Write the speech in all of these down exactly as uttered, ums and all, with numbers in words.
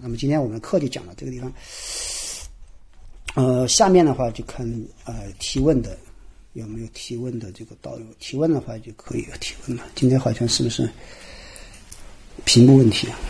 那么今天我们课就讲到这个地方。呃，下面的话就看呃提问的有没有提问的这个道友，提问的话就可以提问了。今天好像是不是屏幕问题啊？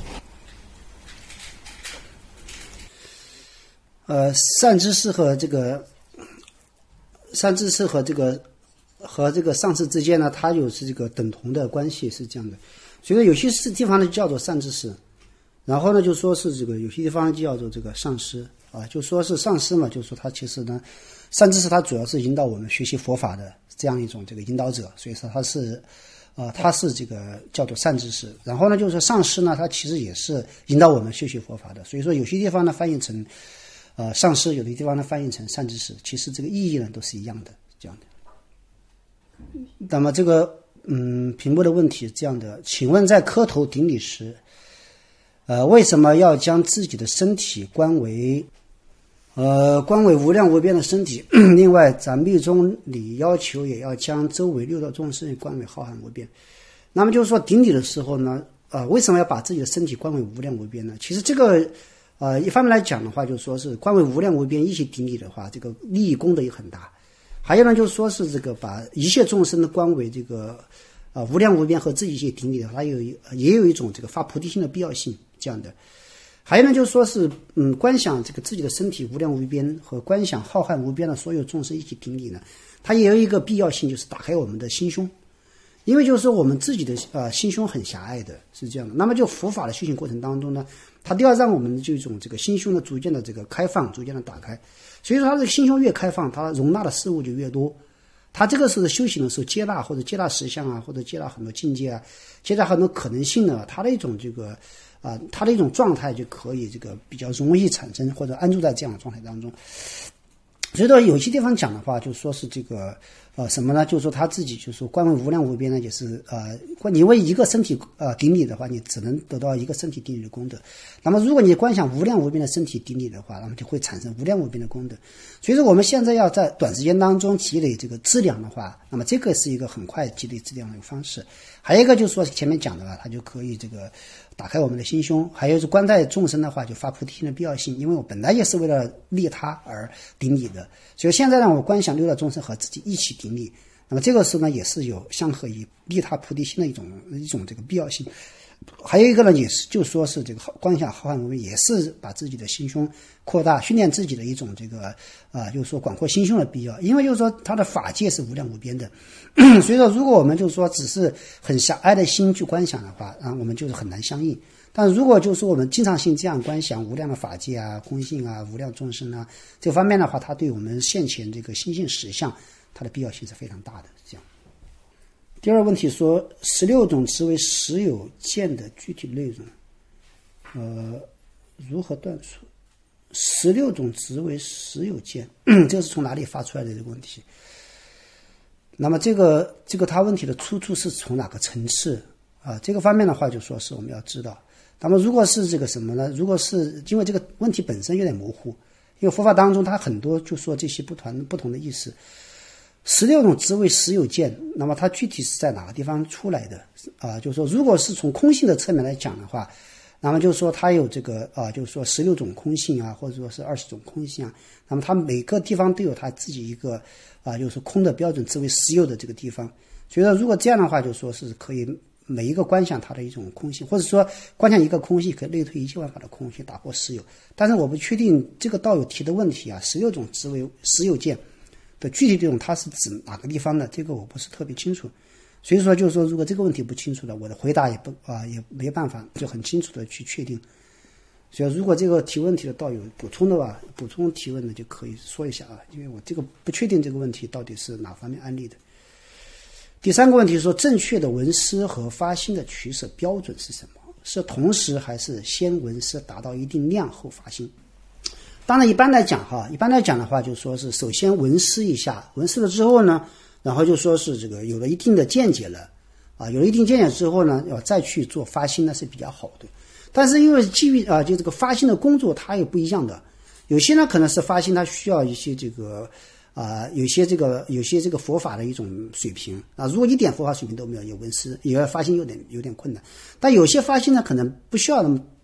呃，善知识和这个善知识和这个和这个上师之间呢，它有是这个等同的关系，是这样的。所以说有些地方呢叫做善知识，然后呢就说是这个有些地方就叫做这个上师啊，就说是上师嘛，就说他其实呢，善知识他主要是引导我们学习佛法的这样一种这个引导者，所以说他是呃他是这个叫做善知识。然后呢就是说上师呢，他其实也是引导我们学习佛法的，所以说有些地方呢翻译成呃上师，有的地方呢翻译成善知识，其实这个意义呢都是一样的这样的。那么这个嗯屏幕的问题是这样的，请问在磕头顶礼时呃为什么要将自己的身体观为呃观为无量无边的身体？另外咱密宗里要求也要将周围六道众生观为浩瀚无边。那么就是说顶礼的时候呢呃为什么要把自己的身体观为无量无边呢？其实这个呃一方面来讲的话，就说是观为无量无边一起顶礼的话，这个利益功德也很大。还有呢就是说是这个把一切众生的观为这个呃无量无边和自己一起顶礼的话，它有也有一种这个发菩提心的必要性这样的。还有呢就是说是嗯观想这个自己的身体无量无边和观想浩瀚无边的所有众生一起顶礼呢，它也有一个必要性，就是打开我们的心胸。因为就是说我们自己的呃心胸很狭隘的，是这样的。那么就佛法的修行过程当中呢，它都要让我们这种这个心胸的逐渐的这个开放，逐渐的打开。所以说它的心胸越开放，它容纳的事物就越多。它这个时候修行的时候，接纳或者接纳实相啊，或者接纳很多境界啊，接纳很多可能性呢，它的一种这个啊、呃，它的一种状态就可以这个比较容易产生或者安住在这样的状态当中。所以说有些地方讲的话，就说是这个呃什么呢？就是说他自己就是说观为无量无边呢，也是呃，你为一个身体呃顶礼的话，你只能得到一个身体顶礼的功德。那么如果你观想无量无边的身体顶礼的话，那么就会产生无量无边的功德。所以说我们现在要在短时间当中积累这个资粮的话，那么这个是一个很快积累资粮的一个方式。还有一个就是说前面讲的吧，它就可以这个打开我们的心胸。还有是观待众生的话，就发菩提心的必要性，因为我本来也是为了利他而顶礼的。所以现在让我观想六道众生和自己一起顶礼，那么这个时候呢，也是有相合于利他菩提心的一种一种这个必要性。还有一个呢，也是就说是这个观想浩瀚无边，也是把自己的心胸扩大，训练自己的一种这个啊、呃，就是说广阔心胸的必要。因为就是说它的法界是无量无边的，所以说如果我们就是说只是很狭隘的心去观想的话，啊，我们就是很难相应。但如果就是说我们经常性这样观想无量的法界啊、空性啊、无量众生啊这方面的话，它对我们现前这个心性实相，它的必要性是非常大的。这样。第二个问题说，十六种词为实有见的具体内容，呃，如何断除？十六种词为实有见，这个是从哪里发出来的这个问题？那么这个这个他问题的出处是从哪个层次啊？这个方面的话，就说是我们要知道。那么如果是这个什么呢？如果是因为这个问题本身有点模糊，因为佛法当中它很多就说这些不同不同的意思。十六种职位实有见，那么它具体是在哪个地方出来的啊？就是说，如果是从空性的侧面来讲的话，那么就是说它有这个啊，就是说十六种空性啊，或者说是二十种空性啊，那么它每个地方都有它自己一个啊，就是空的标准之为实有的这个地方。所以说，如果这样的话，就说是可以每一个观想它的一种空性，或者说观想一个空性可以类推一切万法的空性，打破实有。但是我不确定这个道友提的问题啊，十六种职为实有见的具体这种它是指哪个地方的，这个我不是特别清楚。所以说就是说，如果这个问题不清楚的，我的回答也不啊也没办法就很清楚的去确定。所以如果这个提问题的道友补充的话，补充提问的就可以说一下啊，因为我这个不确定这个问题到底是哪方面案例的。第三个问题是说，正确的闻思和发心的取舍标准是什么？是同时还是先闻思达到一定量后发心？当然一般来讲哈，一般来讲的话，就说是首先闻思一下，闻思了之后呢，然后就说是这个有了一定的见解了啊，有了一定见解之后呢，要再去做发心呢是比较好的。但是因为基于啊，就这个发心的工作它也不一样的，有些呢可能是发心它需要一些这个啊、呃，有些这个有些这个佛法的一种水平啊，如果一点佛法水平都没有，有闻思也要发心有点有点困难。但有些发心呢可能不需要那么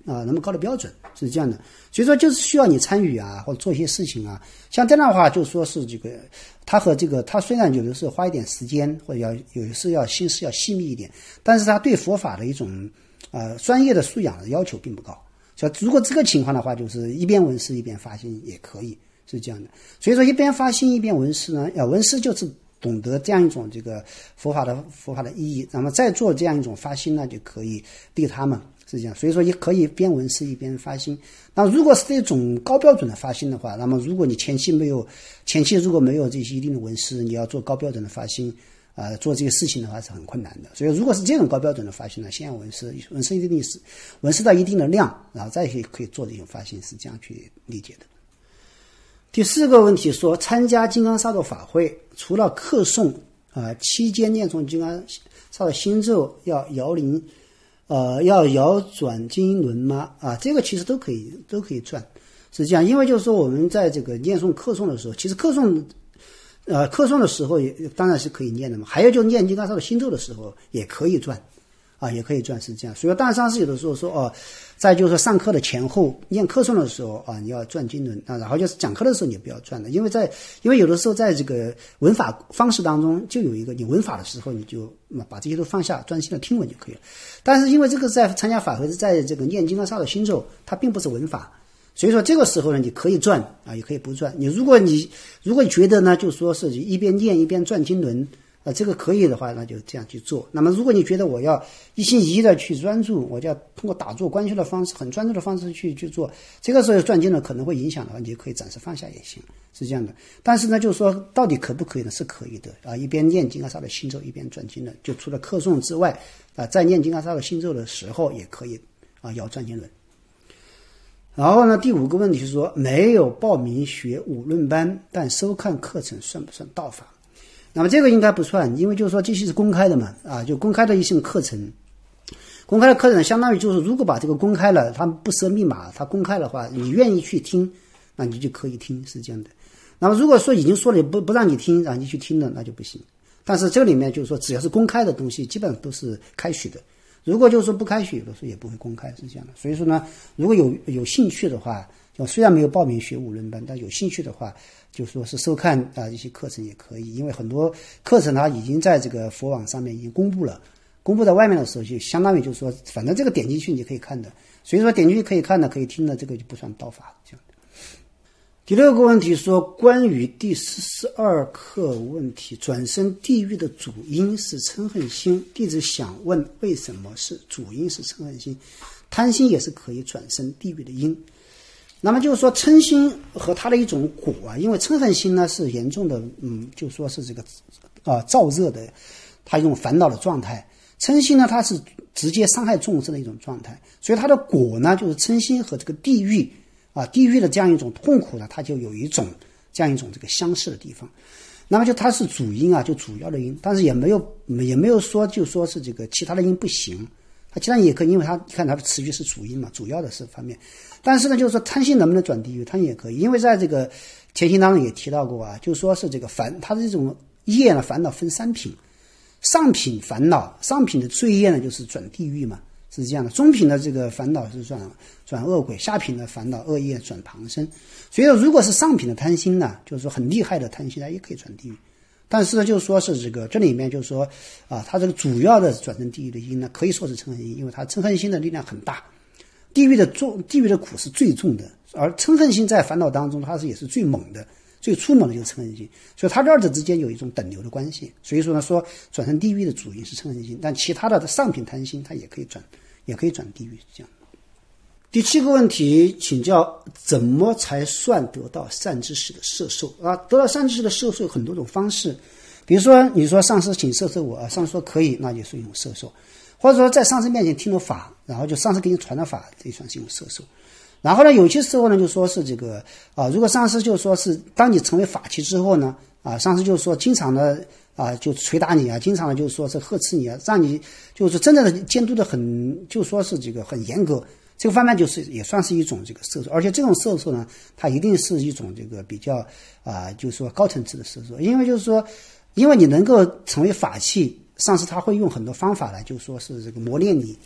啊那么高的标准，是这样的。所以说就是需要你参与啊，或者做一些事情啊。像这样的话，就说是这个他和这个他虽然有的时候花一点时间，或者要有的时候要心思要细密一点，但是他对佛法的一种呃专业的素养的要求并不高。所以如果这个情况的话，就是一边闻思一边发心也可以，是这样的。所以说一边发心一边闻思呢，要闻思就是懂得这样一种这个佛法的佛法的意义，那么再做这样一种发心呢，就可以利他们，是这样。所以说也可以边闻思一边发心。那如果是这种高标准的发心的话，那么如果你前期没有前期如果没有这些一定的闻思，你要做高标准的发心呃，做这个事情的话是很困难的。所以如果是这种高标准的发心呢，先要闻思，闻思一定是闻思到一定的量，然后再可以可以做这种发心，是这样去理解的。第四个问题说，参加金刚萨埵法会，除了课诵啊、呃、期间念诵金刚萨埵心咒，要摇铃，呃，要摇转经轮吗？啊，这个其实都可以，都可以转，是这样。因为就是说我们在这个念诵课诵的时候，其实课诵，呃，课诵的时候也当然是可以念的嘛。还有就念金刚萨埵心咒的时候也可以转。啊，也可以转，是这样。所以当然上次有的时候说哦，再就是说上课的前后念课诵的时候啊，你要转经轮啊，然后就是讲课的时候你不要转的，因为在因为有的时候在这个文法方式当中就有一个，你文法的时候你就把这些都放下，专心的听闻就可以了。但是因为这个在参加法会是在这个念金刚萨埵心咒，它并不是文法，所以说这个时候呢，你可以转啊，也可以不转。你如果你如果你觉得呢，就说是一边念一边转经轮。呃，这个可以的话，那就这样去做。那么，如果你觉得我要一心一意的去专注，我就要通过打坐观修的方式，很专注的方式去去做，这个时候转经呢可能会影响的话，你就可以暂时放下也行，是这样的。但是呢，就是说到底可不可以呢？是可以的啊，一边念金刚萨埵心咒一边转经轮，就除了课诵之外啊，在念金刚萨埵心咒的时候也可以啊，摇转经轮。然后呢，第五个问题是说，没有报名学五论班，但收看课程算不算道法？那么这个应该不算，因为就是说这些是公开的嘛，啊，就公开的一些课程，公开的课程相当于就是如果把这个公开了，它不设密码，它公开的话，你愿意去听，那你就可以听，是这样的。那么如果说已经说了不不让你听，让你去听了，那就不行。但是这里面就是说，只要是公开的东西，基本上都是开许的。如果就是说不开许，有的时候也不会公开，是这样的。所以说呢，如果有有兴趣的话，就虽然没有报名学五论班，但有兴趣的话，就说是收看啊、呃、一些课程也可以，因为很多课程它已经在这个佛网上面已经公布了，公布在外面的时候，就相当于就是说，反正这个点进去你可以看的，所以说点进去可以看的，可以听的，这个就不算道法这样的。第六个问题说，关于第四十二课问题，转生地狱的主因是嗔恨心，弟子想问，为什么是主因是嗔恨心？贪心也是可以转生地狱的因。那么就是说嗔心和它的一种果啊，因为嗔恨心呢是严重的，嗯，就说是这个啊燥热的，它一种烦恼的状态。嗔心呢，它是直接伤害众生的一种状态，所以它的果呢，就是嗔心和这个地狱啊，地狱的这样一种痛苦呢，它就有一种这样一种这个相似的地方。那么就它是主因啊，就主要的因，但是也没有也没有说就说是这个其他的因不行。它其他也可以，因为它你看它的词句是主因嘛，主要的是方面。但是呢，就是说贪心能不能转地狱，贪心也可以，因为在这个前行当中也提到过啊，就说是这个烦，它的这种业呢，烦恼分三品，上品烦恼，上品的罪业呢就是转地狱嘛，是这样的。中品的这个烦恼是转转恶鬼，下品的烦恼恶业转旁生。所以说，如果是上品的贪心呢，就是说很厉害的贪心呢，也可以转地狱。但是呢，就是说是这个这里面就是说啊，它这个主要的转生地狱的因呢，可以说是嗔恨心，因为它嗔恨心的力量很大，地狱的重，地狱的苦是最重的，而嗔恨心在烦恼当中，它是也是最猛的，最粗猛的就是嗔恨心，所以它这二者之间有一种等流的关系。所以说呢，说转生地狱的主因是嗔恨心，但其他的上品贪心它也可以转，也可以转地狱，这样。第七个问题，请教怎么才算得到善知识的摄受啊？得到善知识的摄受有很多种方式，比如说你说上师请摄受我啊，上师说可以，那就是一种摄受，或者说在上师面前听了法，然后就上师给你传了法，这算是一种摄受。然后呢，有些时候呢，就说是这个啊，如果上师就说是当你成为法器之后呢，啊，上师就说经常的啊就捶打你啊，经常的就说是呵斥你啊，让你就是真正的监督的很，就说是这个很严格。这个方面就是也算是一种这个摄受，而且这种摄受呢，它一定是一种这个比较啊、呃，就是说高层次的摄受，因为就是说，因为你能够成为法器，上师他会用很多方法来，就是说是这个磨练你，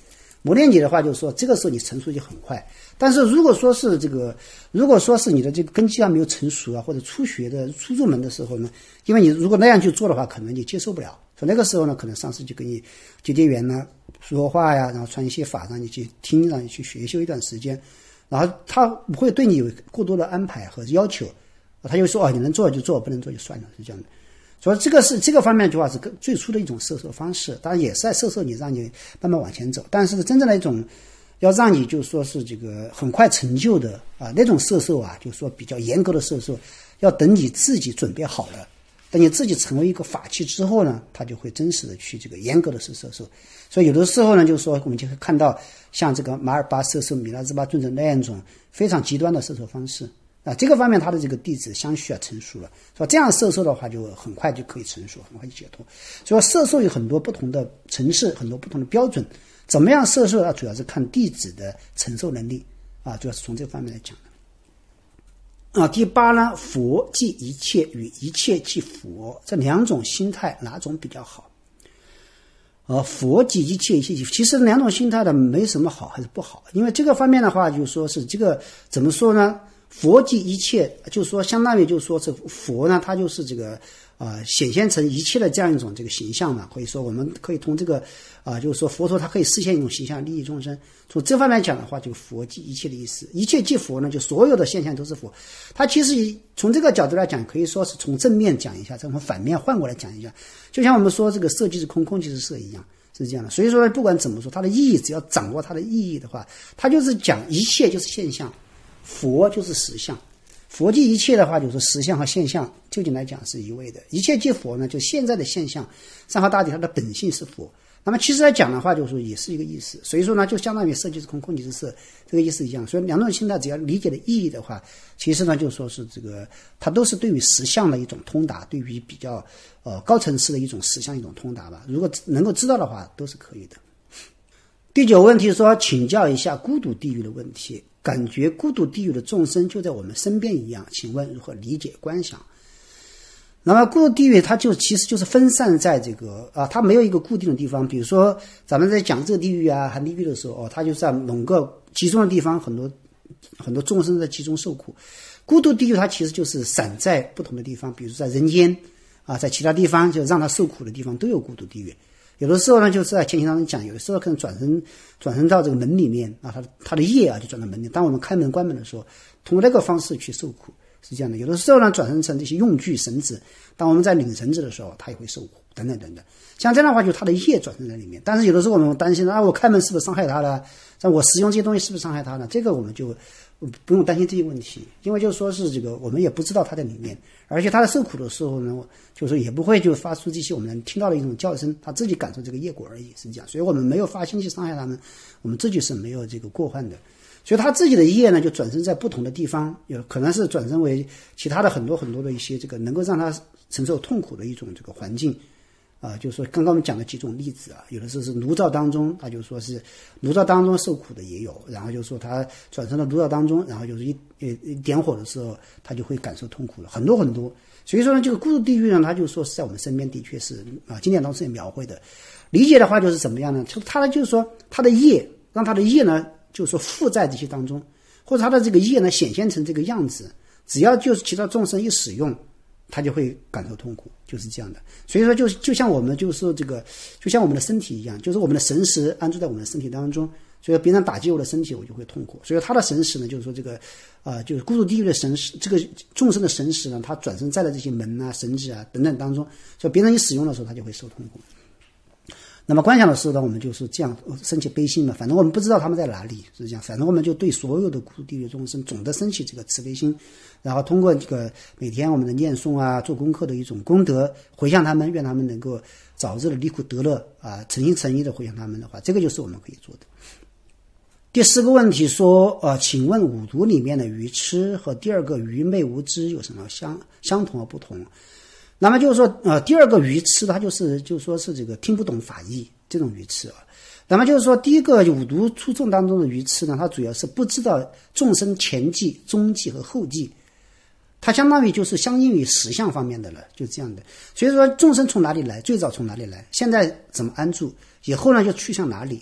磨练你的话，就是说这个时候你成熟就很快。但是如果说是这个，如果说是你的这个根基还没有成熟啊，或者初学的初入门的时候呢，因为你如果那样去做的话，可能你接受不了。所以那个时候呢，可能上师就跟你结结缘呢，说话呀，然后传一些法让你去听，让你去学修一段时间，然后他不会对你有过多的安排和要求，他就说哦，你能做就做，不能做就算了，是这样的。所以这个是这个方面的话是最初的一种摄受方式，当然也是在摄受你，让你慢慢往前走。但是真正的一种要让你就说是这个很快成就的啊那种摄受啊，就是说比较严格的摄受，要等你自己准备好了，等你自己成为一个法器之后呢，他就会真实的去这个严格的摄受。所以有的时候呢，就是说我们就会看到像这个马尔巴摄受、米拉兹巴尊者那样一种非常极端的摄受方式。啊，这个方面他的这个弟子相续啊成熟了，说这样摄受的话就很快就可以成熟，很快就解脱。所以摄受有很多不同的层次，很多不同的标准，怎么样摄受啊，主要是看弟子的承受能力啊，主要是从这个方面来讲的。啊，第八呢，佛即一切与一切即佛，这两种心态哪种比较好？呃，佛即一切一切即佛，其实两种心态的没什么好还是不好，因为这个方面的话，就说是这个怎么说呢？佛即一切，就是说相当于就是说是佛呢，它就是这个呃显现成一切的这样一种这个形象嘛。可以说我们可以从这个啊、呃，就是说佛陀它可以实现一种形象利益众生。从这方面来讲的话，就佛即一切的意思，一切即佛呢，就所有的现象都是佛。它其实从这个角度来讲，可以说是从正面讲一下，从反面换过来讲一下，就像我们说这个色即是空，空即是色一样。是这样的，所以说不管怎么说，它的意义只要掌握它的意义的话，它就是讲一切就是现象。佛就是实相，佛即一切的话，就是实相和现象究竟来讲是一位的。一切即佛呢，就现在的现象，三号大体它的本性是佛。那么其实来讲的话，就是说也是一个意思。所以说呢，就相当于色即是空，空即是色，这个意思一样。所以两种心态只要理解的意义的话，其实呢就说是这个，它都是对于实相的一种通达，对于比较呃高层次的一种实相一种通达吧。如果能够知道的话，都是可以的。第九问题说，请教一下孤独地狱的问题。感觉孤独地狱的众生就在我们身边一样，请问如何理解观想？那么孤独地狱它就其实就是分散在这个啊，它没有一个固定的地方。比如说咱们在讲这个地狱啊、寒地狱的时候，哦，它就在某个集中的地方，很多很多众生在集中受苦。孤独地狱它其实就是散在不同的地方，比如在人间啊，在其他地方就让他受苦的地方都有孤独地狱。有的时候呢，就是在前行当中讲，有的时候可能转身转身到这个门里面啊，他的他的业啊就转到门里。当我们开门关门的时候，通过那个方式去受苦，是这样的。有的时候呢，转身成这些用具绳子，当我们在领绳子的时候，他也会受苦，等等等等。像这样的话，就他的业转身在里面。但是有的时候我们担心啊，我开门是不是伤害他了？像我使用这些东西是不是伤害他呢？这个我们就不用担心这些问题，因为就是说是这个我们也不知道他在里面，而且他在受苦的时候呢，就是说也不会就发出这些我们听到的一种叫声，他自己感受这个业果而已，是这样。所以我们没有发心去伤害他们，我们自己是没有这个过患的。所以他自己的业呢，就转身在不同的地方，有可能是转身为其他的很多很多的一些这个能够让他承受痛苦的一种这个环境。啊，就是说刚刚我们讲的几种例子啊，有的时候是炉灶当中，他就说是炉灶当中受苦的也有，然后就说他转身到炉灶当中，然后就是一呃点火的时候，他就会感受痛苦了，很多很多。所以说呢，这个孤独地狱呢，他就说是在我们身边的确是啊，经典当中也描绘的。理解的话就是怎么样呢？就他的就是说他的业，让他的业呢，就是说附在这些当中，或者他的这个业呢显现成这个样子，只要就是其他众生一使用，他就会感受痛苦，就是这样的。所以说就就像我们就是说这个就像我们的身体一样，就是我们的神识安住在我们的身体当中，所以别人打击我的身体，我就会痛苦。所以他的神识呢，就是说这个啊、呃，就是孤独地狱的神识，这个众生的神识呢，他转身在了这些门啊、绳子啊等等当中，所以别人一使用的时候，他就会受痛苦。那么观想的时候呢，我们就是这样升起悲心嘛，反正我们不知道他们在哪里，是这样，反正我们就对所有的孤独地狱众生总的升起这个慈悲心，然后通过这个每天我们的念诵啊、做功课的一种功德，回向他们，愿他们能够早日的离苦得乐啊，诚心诚意的回向他们的话，这个就是我们可以做的。第四个问题说，呃，请问五毒里面的愚痴和第二个愚昧无知有什么相相同和不同？那么就是说，呃，第二个愚痴，它就是就是说是这个听不懂法义这种愚痴啊。那么就是说，第一个五毒出众当中的愚痴呢，它主要是不知道众生前际、中际和后际，它相当于就是相应于实相方面的了，就这样的。所以说，众生从哪里来，最早从哪里来，现在怎么安住，以后呢就去向哪里。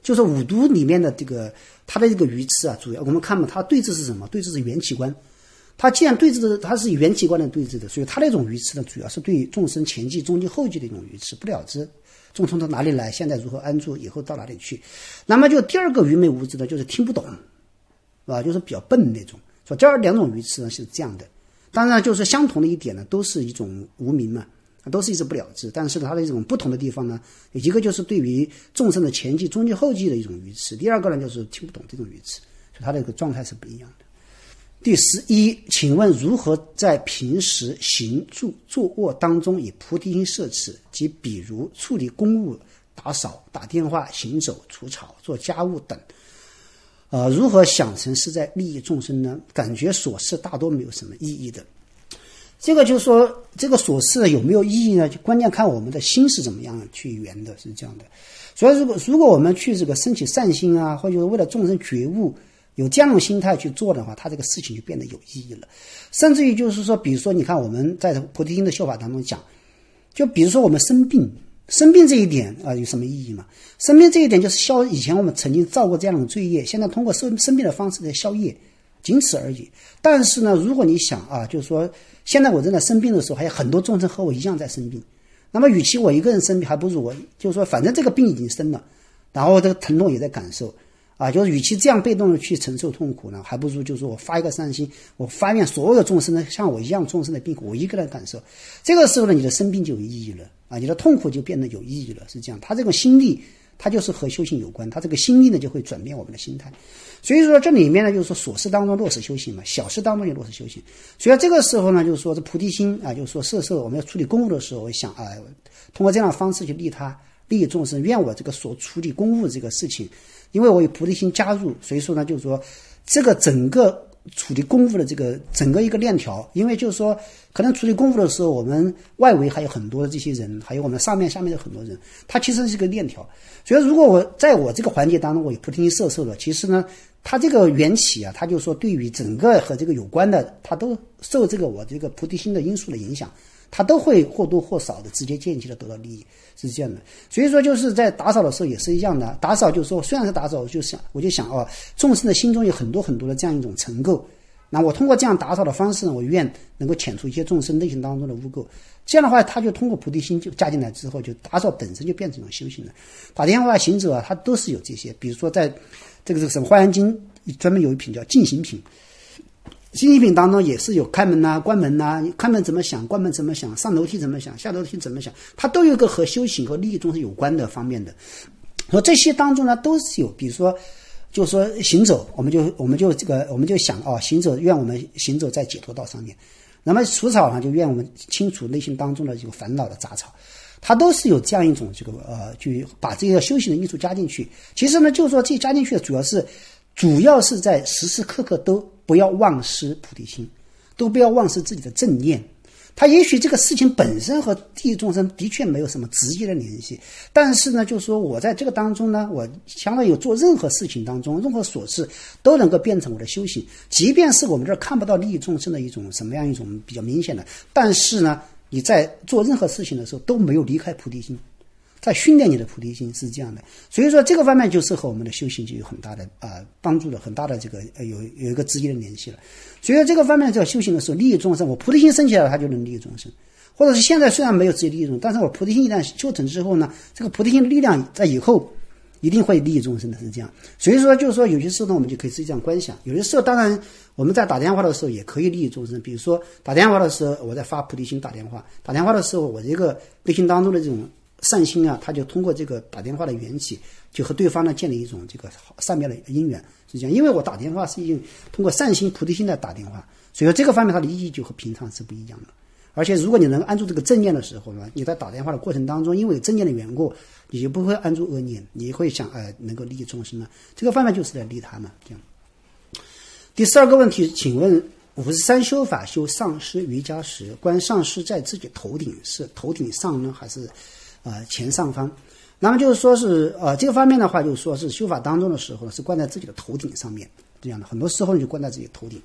就是五毒里面的这个它的这个鱼刺啊，主要我们看嘛，它对峙是什么？对峙是元气观。它既然对峙的，它是以元气观的对峙的，所以它那种鱼刺呢，主要是对众生前际、中际、后际的一种鱼刺，不了之。众生从哪里来？现在如何安住？以后到哪里去？那么就第二个愚昧无知呢，就是听不懂，啊，就是比较笨那种。说这两种鱼刺呢是这样的，当然就是相同的一点呢，都是一种无明嘛，都是一直不了之。但是它的这种不同的地方呢，一个就是对于众生的前际、中际、后际的一种鱼刺，第二个呢就是听不懂这种鱼刺，所以它的一个状态是不一样的。第十一，请问如何在平时行住坐卧当中以菩提心摄持，即比如处理公务、打扫、打电话、行走、除草、做家务等，呃，如何想成是在利益众生呢？感觉琐事大多没有什么意义的。这个就是说，这个琐事有没有意义呢？就关键看我们的心是怎么样去圆的，是这样的。所以，如果如果我们去这个升起善心啊，或者为了众生觉悟，有这样的心态去做的话，他这个事情就变得有意义了。甚至于就是说，比如说你看我们在菩提心的修法当中讲，就比如说我们生病，生病这一点啊、呃、有什么意义吗？生病这一点就是消以前我们曾经造过这样的罪业，现在通过生生病的方式来消业，仅此而已。但是呢，如果你想啊，就是说现在我正在生病的时候，还有很多众生和我一样在生病，那么与其我一个人生病，还不如我就是说反正这个病已经生了，然后这个疼痛也在感受啊，就是与其这样被动的去承受痛苦呢，还不如就是说我发一个善心，我发愿所有的众生呢，像我一样众生的病苦，我一个人感受。这个时候呢，你的生病就有意义了啊，你的痛苦就变得有意义了，是这样。他这种心力，它就是和修行有关，他这个心力呢就会转变我们的心态。所以说这里面呢，就是说琐事当中落实修行嘛，小事当中也落实修行。所以这个时候呢，就是说这菩提心啊，就是说摄受我们要处理公务的时候，我想啊，通过这样的方式去利他。利益众生，愿我这个所处理公务这个事情，因为我有菩提心加入，所以说呢，就是说这个整个处理公务的这个整个一个链条，因为就是说可能处理公务的时候，我们外围还有很多的这些人，还有我们上面下面的很多人，它其实是一个链条。所以如果我在我这个环节当中，我有菩提心摄受了，其实呢，它这个缘起啊，它就说对于整个和这个有关的，它都受这个我这个菩提心的因素的影响。他都会或多或少的直接间接的得到利益，是这样的。所以说就是在打扫的时候也是一样的，打扫就是说虽然是打扫，我就想我就想哦，众生的心中有很多很多的这样一种尘垢，那我通过这样打扫的方式呢，我愿能够遣除一些众生内心当中的污垢。这样的话，他就通过菩提心就加进来之后，就打扫本身就变成一种修行了。打电话、行者啊，他都是有这些，比如说在这个这个什么《华严经》专门有一品叫净行品。净行品当中也是有开门呐、啊、关门呐、啊，开门怎么想，关门怎么想，上楼梯怎么想，下楼梯怎么想，它都有一个和修行和利益众生有关的方面的。说这些当中呢，都是有，比如说，就是说行走，我们就我们就这个我们就想哦，行走愿我们行走在解脱道上面。那么除草呢，就愿我们清除内心当中的这个烦恼的杂草。它都是有这样一种这个呃，就把这个修行的因素加进去。其实呢，就是说这加进去的主要是。主要是在时时刻刻都不要忘失菩提心，都不要忘失自己的正念。他也许这个事情本身和地狱众生的确没有什么直接的联系，但是呢，就是说我在这个当中呢，我相当于做任何事情当中，任何琐事都能够变成我的修行。即便是我们这儿看不到利益众生的一种什么样一种比较明显的，但是呢，你在做任何事情的时候都没有离开菩提心。在训练你的菩提心是这样的，所以说这个方面就是和我们的修行就有很大的啊、呃、帮助了，很大的这个呃有有一个直接的联系了。所以这个方面在修行的时候，利益众生，我菩提心升起来了，它就能利益众生。或者是现在虽然没有直接利益众生，但是我菩提心一旦修成之后呢，这个菩提心的力量在以后一定会利益众生的，是这样。所以说就是说有些时候呢，我们就可以是这样观想。有些时候当然我们在打电话的时候也可以利益众生，比如说打电话的时候我在发菩提心打电话，打电话的时候我这个内心当中的这种善心啊，他就通过这个打电话的缘起，就和对方呢建立一种这个善妙的因缘，是这样。因为我打电话是一种通过善心菩提心来打电话，所以说这个方面它的意义就和平常是不一样的。而且如果你能安住这个正念的时候呢，你在打电话的过程当中，因为有正念的缘故，你就不会安住恶念，你会想呃能够利益众生呢，这个方面就是来利他嘛，这样。第十二个问题，请问五十三修法修上师瑜伽时，观上师在自己头顶，是头顶上呢，还是呃，前上方？那么就是说是呃，这个方面的话，就是说是修法当中的时候是观在自己的头顶上面，这样的。很多时候就观在自己的头顶。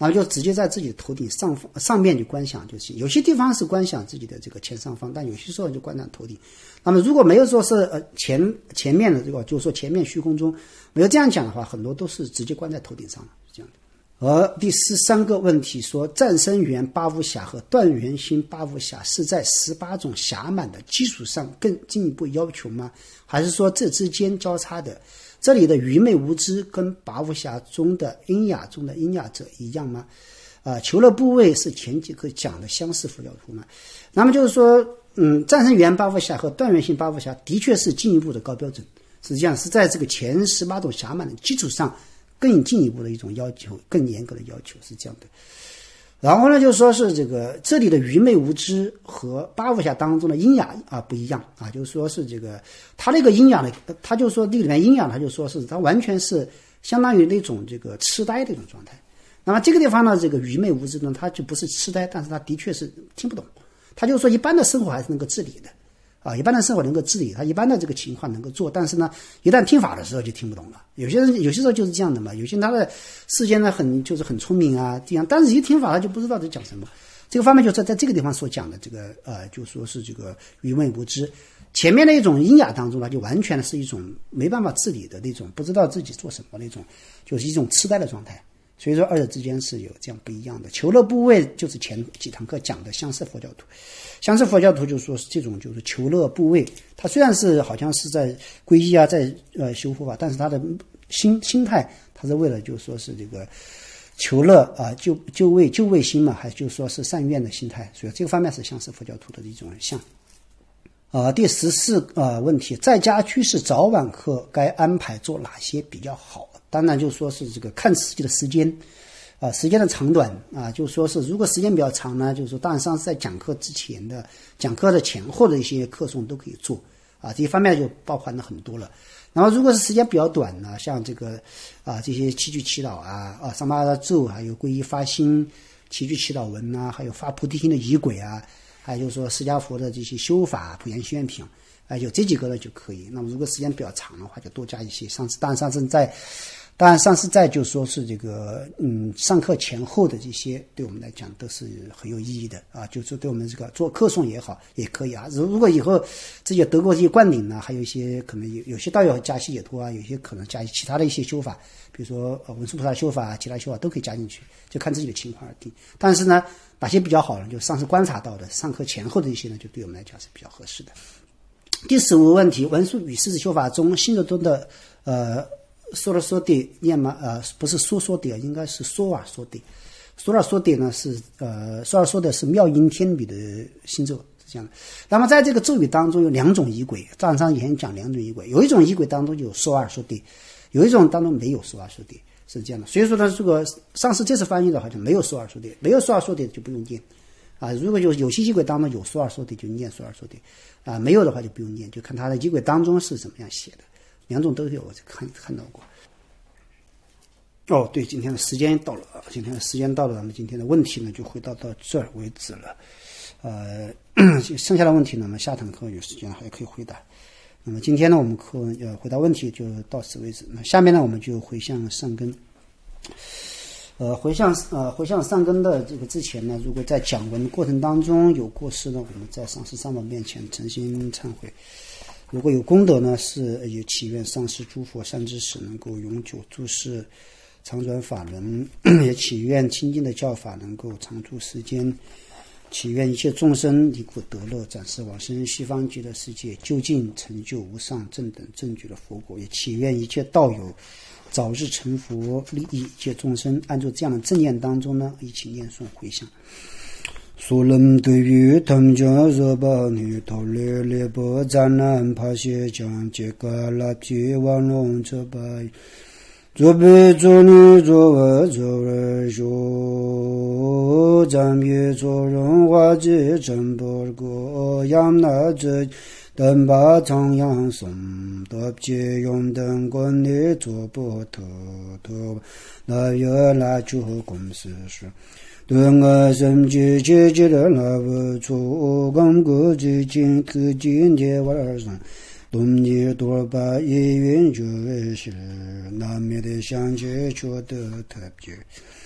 然后就直接在自己的头顶上方上面就观想就行。有些地方是观想自己的这个前上方，但有些时候就观想头顶。那么如果没有说是呃前前面的这个，就是说前面虚空中没有这样讲的话，很多都是直接观在头顶上的，是这样的。而第十三个问题说，战生缘八无暇和断缘心八无暇是在十八种暇满的基础上更进一步要求吗？还是说这之间交叉的？这里的愚昧无知跟八无暇中的阴雅中的阴雅者一样吗？啊、呃，求乐部位是前几课讲的相似佛教徒吗？那么就是说，嗯，战生缘八无暇和断缘性八无暇的确是进一步的高标准，实际上是在这个前十八种暇满的基础上更进一步的一种要求，更严格的要求，是这样的。然后呢，就说是这个这里的愚昧无知和八无暇当中的阴雅啊不一样啊，就是说是这个他那个阴雅的，他就说这里面阴雅，他就说是他完全是相当于那种这个痴呆的一种状态。那么这个地方呢，这个愚昧无知呢，他就不是痴呆，但是他的确是听不懂。他就说一般的生活还是能够自理的啊，一般的生活能够自理，他一般的这个情况能够做，但是呢，一旦听法的时候就听不懂了。有些人有些时候就是这样的嘛，有些人他的世间呢很就是很聪明啊这样，但是一听法他就不知道在讲什么。这个方面就是在这个地方所讲的这个呃，就说是这个愚昧无知。前面的一种阴雅当中呢，就完全是一种没办法自理的那种，不知道自己做什么那种，就是一种痴呆的状态。所以说二者之间是有这样不一样的。求乐部位就是前几堂课讲的相似佛教徒，相似佛教徒就说是这种就是求乐部位，他虽然是好像是在皈依啊，在呃修佛法，但是他的心心态，他是为了就说是这个求乐啊，就就为就为心嘛，还就说是善愿的心态，所以这个方面是相似佛教徒的一种像。啊、呃，第十四呃问题，在家居士早晚课该安排做哪些比较好？当然就说是这个看自己的时间，啊、呃，时间的长短啊，就说是如果时间比较长呢，就是说当然上是在讲课之前的讲课的前后的一些课诵都可以做啊，这一方面就包含了很多了。然后如果是时间比较短呢，像这个啊这些七句祈祷啊啊上八大咒，还有皈依发心七句祈祷文啊，还有发菩提心的仪轨啊，还有就是说释迦佛的这些修法普贤行愿品。啊，有这几个呢就可以。那么如果时间比较长的话，就多加一些。上次当然上次在，当然上次在就说是这个嗯上课前后的这些，对我们来讲都是很有意义的啊。就是对我们这个做课诵也好，也可以啊。如如果以后自己得过这些灌顶呢，还有一些可能有有些道友加系解脱啊，有些可能加其他的一些修法，比如说呃文殊菩萨修法、其他修法都可以加进去，就看自己的情况而定。但是呢，哪些比较好呢？就上次观察到的上课前后的一些呢，就对我们来讲是比较合适的。第十五个问题，文殊与狮子修法中新的中的呃说了说的念吗？呃不是说说的，应该是说啊说的。说了说的呢是呃说了说的是妙音天女的心咒，是这样的。那么在这个咒语当中有两种仪轨，藏上以前讲两种仪轨，有一种仪轨当中有说二说的，有一种当中没有说二说的，是这样的。所以说呢，这个上次这次翻译的好像没有说二说的，没有说二说的就不用念。啊，如果有有些仪轨当中有说二说的，就念说二说的；啊，没有的话就不用念，就看他的仪轨当中是怎么样写的。两种都有，我看看到过。哦，对，今天的时间到了，今天的时间到了，咱们今天的问题呢就回答到这儿为止了。呃，剩下的问题呢，我们下堂课有时间还可以回答。那么今天呢，我们课呃回答问题就到此为止。那下面呢，我们就回向上根。呃，回向呃回向上根的这个之前呢，如果在讲文过程当中有过失呢，我们在上师三宝面前诚心忏悔。如果有功德呢，是也祈愿上师诸佛善知识能够永久住世，常转法轮，也祈愿清净的教法能够常驻世间，祈愿一切众生离苦得乐，暂时往生西方极乐世界，究竟成就无上正等正觉的佛果，也祈愿一切道友早日成佛，利益一切众生。按照这样的正念当中呢，一起念诵回向。苏lâm对于他家热巴女头列列波赞南帕谢将杰嘎拉皮王龙车巴左贝左女左外左二右赞别左人化解真波果扬那这等把长阳松得接用等观念做不特特那月来就公司是对我身体解决了那不错刚个最近可今天晚上冬年多把医院就是那面的相接觉得特别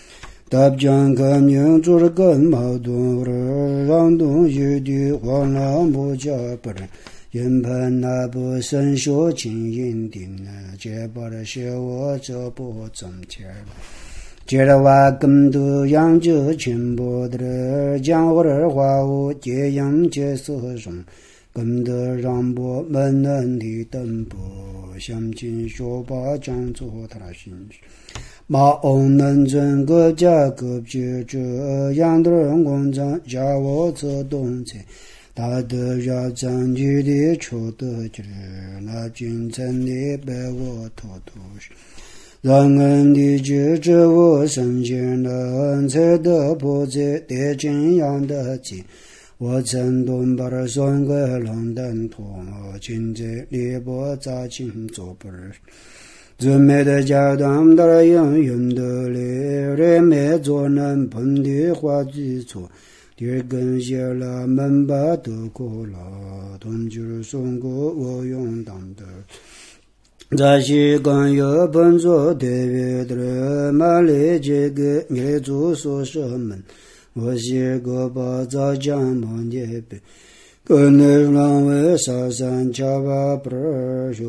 答讲个宁做了个矛盾人让东西的黄浪不加不人人盘那不生说情因定呢结巴的学我这不挣钱接着话更多养就全部的讲我的话我这样接受上更多让我们能的等不相信说把讲做他心马ông能整个家各别这样的人工厂叫我做动车他的要占据的出的就是那军城的被我偷偷让人的觉着我身前的才的破在得这样的急我曾东把它送给冷灯托今在里波扎进做不是准备的家当的用用的嘞人没做能碰的话基础第二根写了门把都过了同就是送过我用当的这些刚有本做对别的马里这个你做所什么我写个把早讲忙也别可能让我上山家吧不说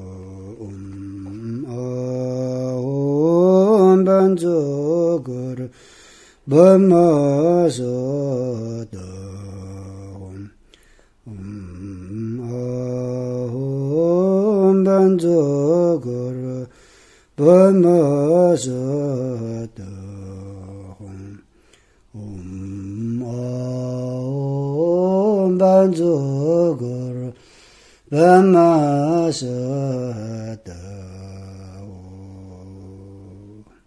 嗯啊我们这个本马说的嗯啊我们这个本马说的嗯啊我们这个本马说的